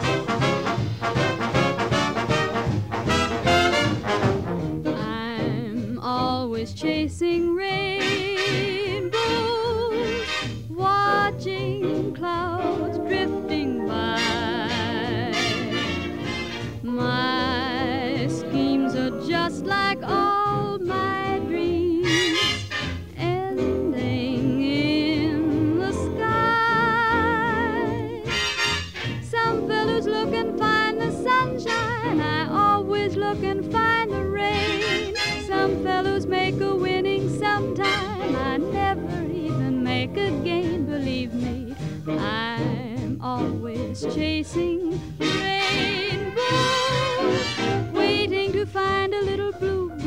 I'm always chasing rainbows, watching clouds drifting by. My schemes are just like all my dreams, ending in the sky. Some fellows look and find the sunshine, I always look and find the rain. Some fellows make a winning sometime, I never even make a gain. Believe me, I'm always chasing rainbows, waiting to find a little blue